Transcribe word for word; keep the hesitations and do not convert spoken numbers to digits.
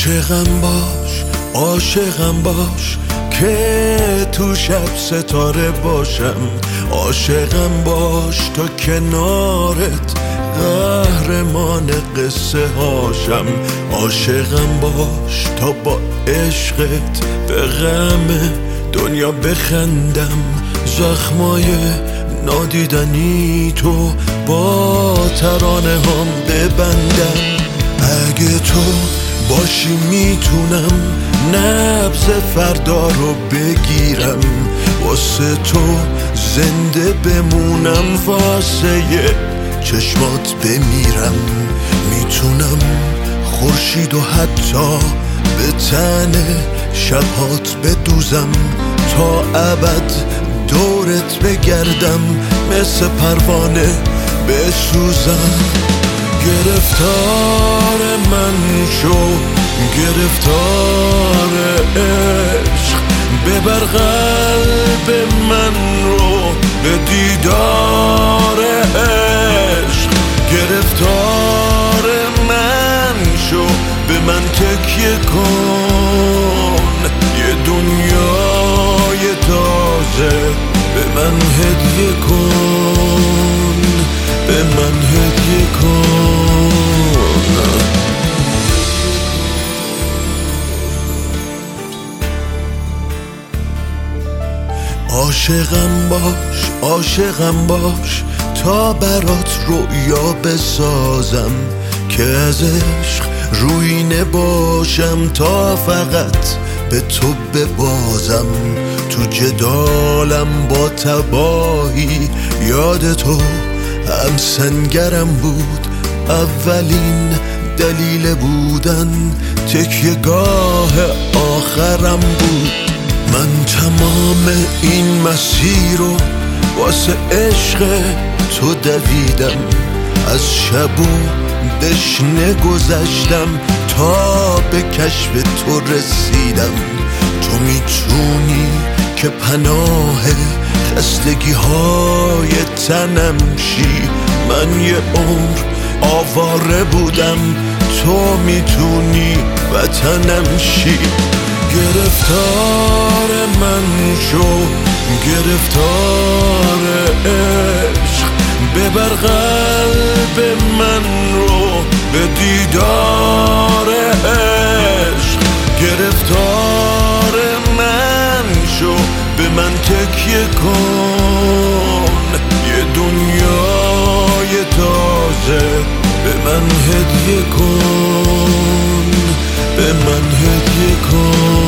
عاشقم باش عاشقم باش که تو شب ستاره باشم، عاشقم باش تا کنارت قهرمان قصه هاشم، عاشقم باش تا با عشقت به غم دنیا بخندم، زخمای نادیدنی تو با ترانه هم ببندم. اگه تو باشی میتونم نبض فردا رو بگیرم، واسه تو زنده بمونم، واسه چشمات بمیرم. میتونم خورشید و حتی به تن شبهات بدوزم، تا ابد دورت بگردم، مثل پروانه بسوزم. گرفتار من شو گرفتار عشق، ببر قلب من رو به دیدار عشق. گرفتار من شو به من تکیه کن، یه دنیای تازه به من هدیه کن، به من هدیه کن. عاشقم باش عاشقم باش تا برات رویا بسازم، که از عشق روی نباشم، تا فقط به تو ببازم. تو جدالم با تباهی یاد تو هم سنگرم بود، اولین دلیل بودن تکیه گاه آخرم بود. من تمام این مسیر رو واسه عشق تو دویدم، از شب و دشنه گذشتم تا به کشف تو رسیدم. تو میتونی که پناه خستگی های تنم شی، من یه عمر آواره بودم، تو میتونی وطنم شی. گرفتار من شو گرفتار عشق، ببر قلب من رو به دیدار عشق. گرفتار من شو به من تکیه کن، یه دنیای تازه به من هدیه کن، به من هدیه کن.